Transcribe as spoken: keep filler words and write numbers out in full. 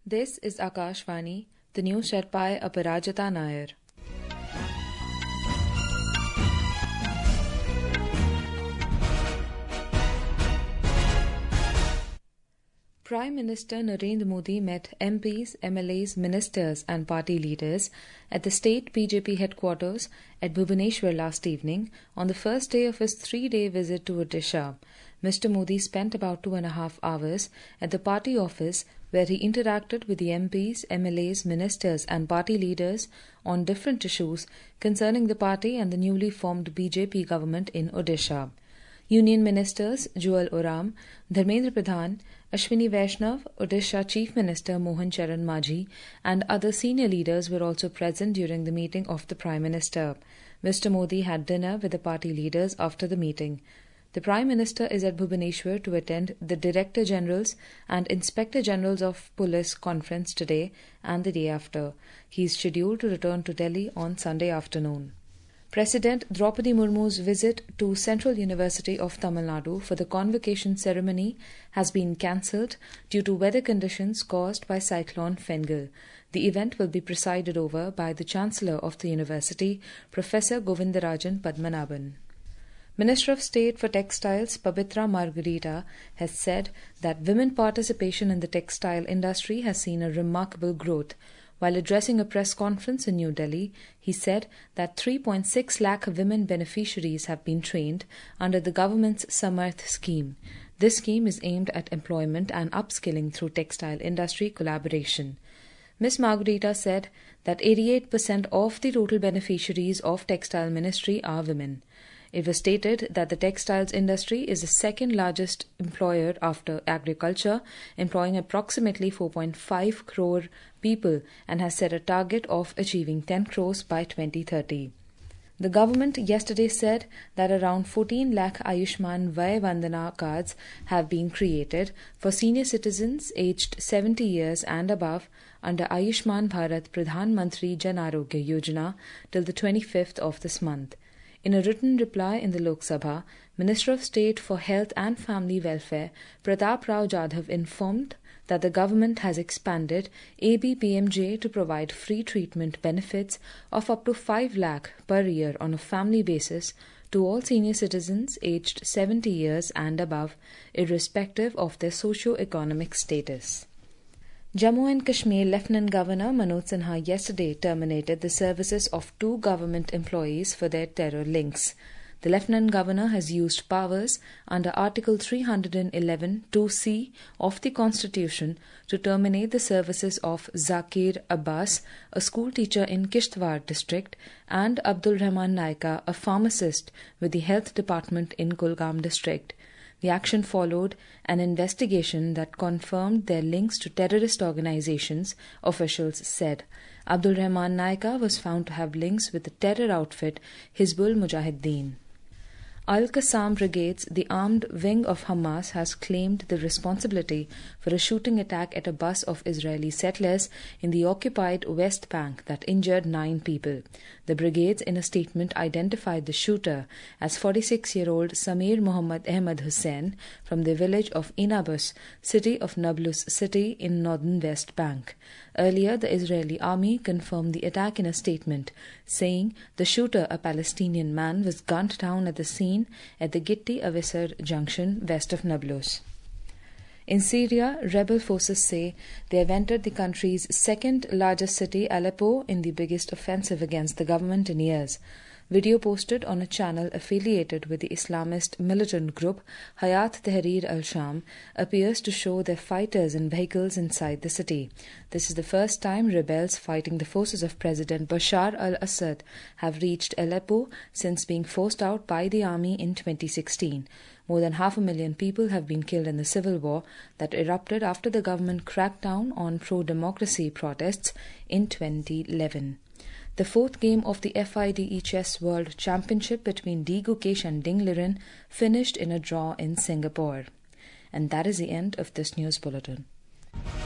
This is Akashvani, the news read by Aparajita Nair. Prime Minister Narendra Modi met M Ps, M L As, ministers and party leaders at the state B J P headquarters at Bhubaneswar last evening on the first day of his three-day visit to Odisha. Mister Modi spent about two and a half hours at the party office where he interacted with the M Ps, M L As, ministers and party leaders on different issues concerning the party and the newly formed B J P government in Odisha. Union Ministers Jewel Oram, Dharmendra Pradhan, Ashwini Vaishnav, Odisha Chief Minister Mohan Charan Majhi and other senior leaders were also present during the meeting of the Prime Minister. Mister Modi had dinner with the party leaders after the meeting. The Prime Minister is at Bhubaneswar to attend the Director Generals and Inspector Generals of Police conference today and the day after. He is scheduled to return to Delhi on Sunday afternoon. President Draupadi Murmu's visit to Central University of Tamil Nadu for the convocation ceremony has been cancelled due to weather conditions caused by Cyclone Fengal. The event will be presided over by the Chancellor of the University, Professor Govindarajan Padmanabhan. Minister of State for Textiles Pabitra Margarita has said that women participation in the textile industry has seen a remarkable growth. While addressing a press conference in New Delhi, he said that three point six lakh women beneficiaries have been trained under the government's Samarth scheme. This scheme is aimed at employment and upskilling through textile industry collaboration. Miz Margarita said that eighty-eight percent of the total beneficiaries of Textile Ministry are women. It was stated that the textiles industry is the second largest employer after agriculture, employing approximately four point five crore people and has set a target of achieving ten crores by twenty thirty. The government yesterday said that around fourteen lakh Ayushman Vay Vandana cards have been created for senior citizens aged seventy years and above under Ayushman Bharat Pradhan Mantri Jan Arogya Yojana till the twenty-fifth of this month. In a written reply in the Lok Sabha, Minister of State for Health and Family Welfare Pratap Rao Jadhav informed that the government has expanded A B P M J to provide free treatment benefits of up to five lakh per year on a family basis to all senior citizens aged seventy years and above, irrespective of their socio-economic status. Jammu and Kashmir Lieutenant Governor Manoj Sinha yesterday terminated the services of two government employees for their terror links. The Lieutenant Governor has used powers under Article three eleven two C of the Constitution to terminate the services of Zakir Abbas, a school teacher in Kishtwar district, and Abdul Rahman Naika, a pharmacist with the Health Department in Kulgam district. The action followed an investigation that confirmed their links to terrorist organizations, officials said. Abdul Rahman Naika was found to have links with the terror outfit Hizbul Mujahideen. Al-Qassam Brigades, the armed wing of Hamas, has claimed the responsibility for a shooting attack at a bus of Israeli settlers in the occupied West Bank that injured nine people. The brigades, in a statement, identified the shooter as forty-six-year-old Samir Muhammad Ahmad Hussain from the village of Inabus, city of Nablus city in northern West Bank. Earlier, the Israeli army confirmed the attack in a statement, saying the shooter, a Palestinian man, was gunned down at the scene at the Gitti Avisar junction west of Nablus. In Syria, rebel forces say they have entered the country's second largest city, Aleppo, in the biggest offensive against the government in years. Video posted on a channel affiliated with the Islamist militant group Hayat Tahrir al-Sham appears to show their fighters and vehicles inside the city. This is the first time rebels fighting the forces of President Bashar al-Assad have reached Aleppo since being forced out by the army in twenty sixteen. More than half a million people have been killed in the civil war that erupted after the government cracked down on pro-democracy protests in twenty eleven. The fourth game of the F I D E Chess World Championship between D. Gukesh and Ding Liren finished in a draw in Singapore. And that is the end of this news bulletin.